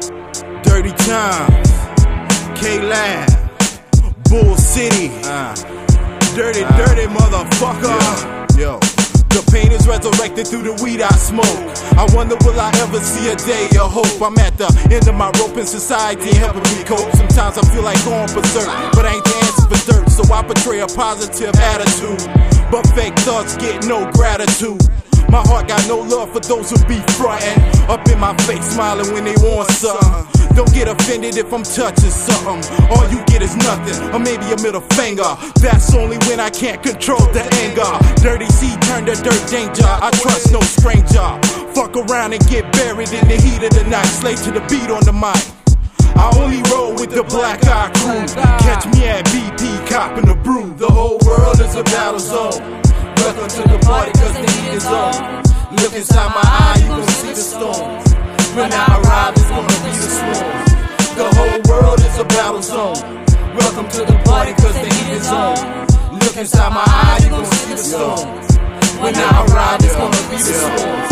Dirty Times, K-Lab, Bull City, dirty motherfucker. Yo, the pain is resurrected through the weed I smoke. I wonder will I ever see a day of hope. I'm at the end of my rope in society helping me cope. Sometimes I feel like going berserk, but I ain't the answer for dirt, so I portray a positive attitude. But fake thugs get no gratitude. My heart got no love for those who be frontin', up in my face smiling when they want something. Don't get offended if I'm touching something. All you get is nothing, or maybe a middle finger. That's only when I can't control the anger. Dirty C turned to dirt danger. I trust no stranger. Fuck around and get buried in the heat of the night. Slave to the beat on the mic. I only roll with the black eye crew. Catch me at BP copping the brew. The whole world is a battle zone. Welcome to the party cause the heat is on. Look inside my eye, you gon' see the storms. When I arrive, it's gonna be the swarms. The whole world is a battle zone. Welcome to the party cause the heat is on. Look inside my eye, you gon' see the storms. When I arrive, it's gonna be the swarms.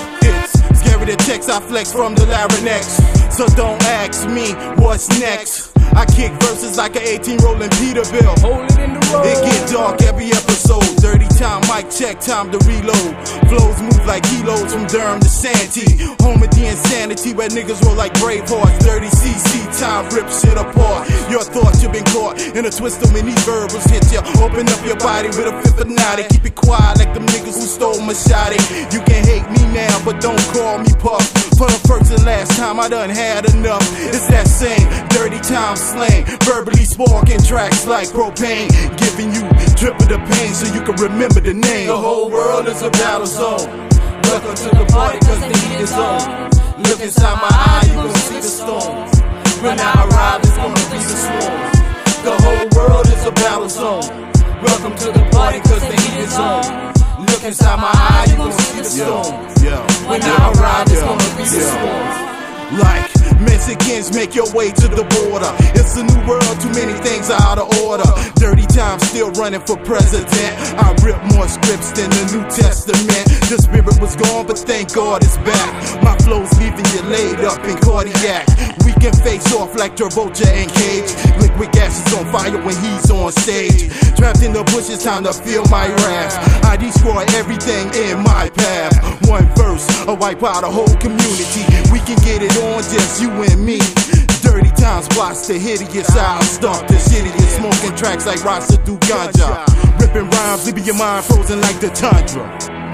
It's scary the text I flex from the larynx. So don't ask me what's next. I kick verses like an 18 rolling Peterbilt. Hold it in the road. It get dark every episode. Dirty time, mic check, time to reload. Flows move like kilos from Durham to Santee. Home of the insanity where niggas roll like brave horse. Dirty CC, time rip shit apart. Your thoughts, you've been caught in a twist of when these verbals hit you. Open up your body with a fifth of naughty. Keep it quiet like them niggas who stole my shotty. You can hate me now, but don't call me puff. For the first and last time, I done had enough. It's that same dirty time slang, verbally sparking tracks like propane, giving you triple the pain so you can remember the name. The whole world is a battle zone. Welcome to the party cause the heat is on. Look inside my eye, you gon' see the storms. When I arrive, it's gonna be the swarms. The whole world is a battle zone. Welcome to the party cause the heat is on. Look inside my eye, you gon' see the storms. When I arrive, it's gonna be the swarms. Like Mexicans make your way to the border. It's a new world, too many things are out of order. Dirty time still running for president. I rip more scripts than the New Testament. The spirit was gone, but thank God it's back. My flow's leaving you laid up in cardiac. We can face off like Travolta and Cage. Liquid gas is on fire when he's on stage. Trapped in the bushes, time to feel my wrath. I destroy everything in my path. One verse, I wipe out a whole community. We can get it on, just you and me. Dirty times plots the hideous. I'll stomp the shittiest. Smoking tracks like Rasta do ganja. Ripping rhymes, leaving your mind frozen like the tundra.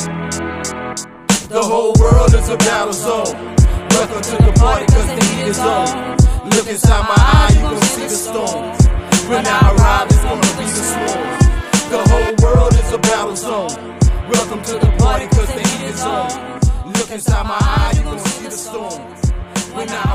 The whole world is a battle zone. Welcome to the party cause the heat is on. Look inside my eye, you gon' see the storms. When I arrive, it's gonna be the swarms. The whole world is a battle zone. Welcome to the party cause the heat is on. Look inside my eye, you gon' see the storms. When I